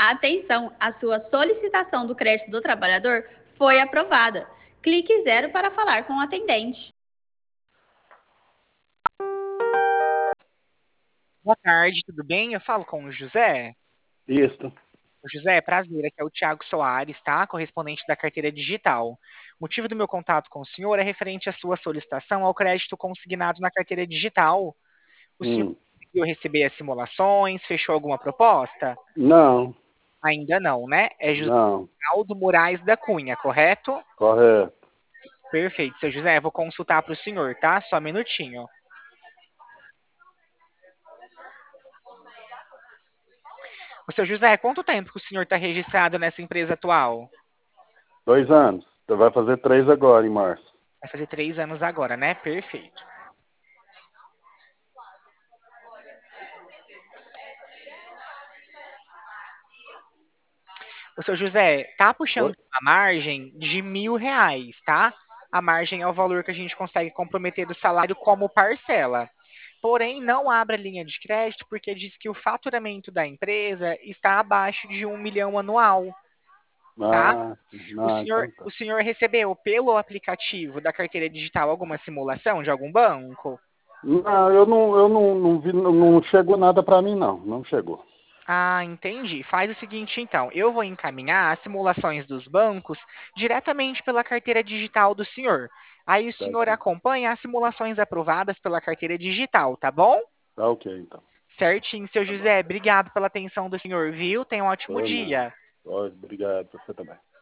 Atenção, a sua solicitação do crédito do trabalhador foi aprovada. Clique zero para falar com o atendente. Boa tarde, tudo bem? Eu falo com o José. Isso. O José, prazer, aqui é o Thiago Soares, tá? Correspondente da carteira digital. O motivo do meu contato com o senhor é referente à sua solicitação ao crédito consignado na carteira digital. O senhor conseguiu receber as simulações, fechou alguma proposta? Não, Ainda não, né? É José não, Aldo Moraes da Cunha, correto? correto. Perfeito, seu José, vou consultar para o senhor, tá? Só um minutinho. O seu José, quanto tempo que o senhor está registrado nessa empresa atual? 2 anos. Você vai fazer 3 agora, em março. Vai fazer 3 anos agora, né? Perfeito. O seu José, tá puxando Oi? uma margem de R$ 1.000, tá? A margem é o valor que a gente consegue comprometer do salário como parcela. Porém, não abra linha de crédito porque diz que o faturamento da empresa está abaixo de 1 milhão anual, tá? Ah, O não, senhor, então tá. o senhor recebeu pelo aplicativo da carteira digital alguma simulação de algum banco? Não, eu não vi, não chegou nada pra mim, não. Não chegou. Ah, entendi. Faz o seguinte, então. Eu vou encaminhar as simulações dos bancos diretamente pela carteira digital do senhor. Aí o senhor Certinho. acompanha as simulações aprovadas pela carteira digital, tá bom? Tá ok, então. Certinho, seu Tá bom. José. Obrigado pela atenção do senhor, viu? Tenha um ótimo Ou não. dia. Obrigado, você também.